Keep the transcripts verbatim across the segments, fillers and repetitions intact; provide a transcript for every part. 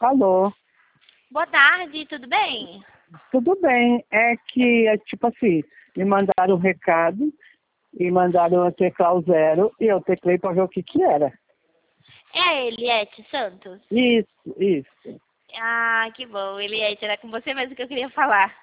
Alô, Boa tarde, tudo bem? tudo bem? É que, é tipo assim, me mandaram um recado e mandaram eu teclar o zero e eu teclei para ver o que que era. É a Eliette Santos? Isso, isso. Ah, que bom, Eliette, era com você mesmo que eu queria falar.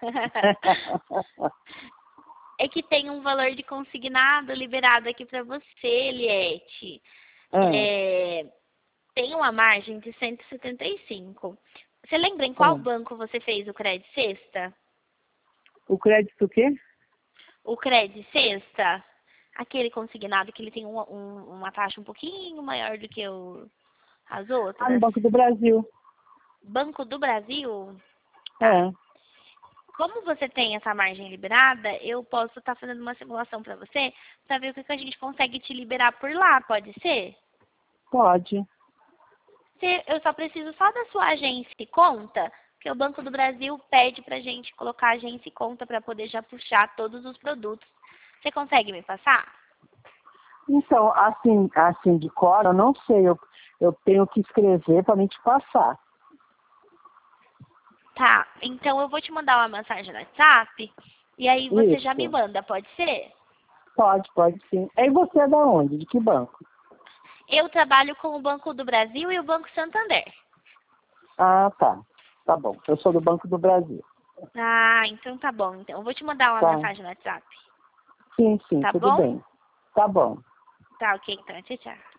É que tem um valor de consignado liberado aqui para você, Eliette. Ah, É, tem uma margem de cento e setenta e cinco. Você lembra em qual ah. banco você fez o Cred Sexta? O crédito o quê? O Cred Sexta? Aquele consignado que ele tem um- um- uma taxa um pouquinho maior do que o- as Ah, no outras. Banco do Brasil. Banco do Brasil? Tá. É, Como você tem essa margem liberada, eu posso estar fazendo uma simulação para você, para ver o que que a gente consegue te liberar por lá, pode ser? pode. Se- Eu só preciso só da sua agência e conta, porque o Banco do Brasil pede para a gente colocar agência e conta para poder já puxar todos os produtos. Você consegue me passar? Então, assim, assim de cor, eu não sei, eu, eu tenho que escrever para me te passar. Tá, então eu vou te mandar uma mensagem no WhatsApp e aí você já me Isso, manda, pode ser? pode, pode sim. Aí você é da onde? De que banco? Eu trabalho com o Banco do Brasil e o Banco Santander. Ah, tá. Tá bom. Eu sou do Banco do Brasil. Ah, então tá bom. Então eu vou te mandar uma Tá. mensagem no WhatsApp. Sim, sim, Tá tudo bom? bem. Tá bom. Tá ok, então. Tchau, tchau.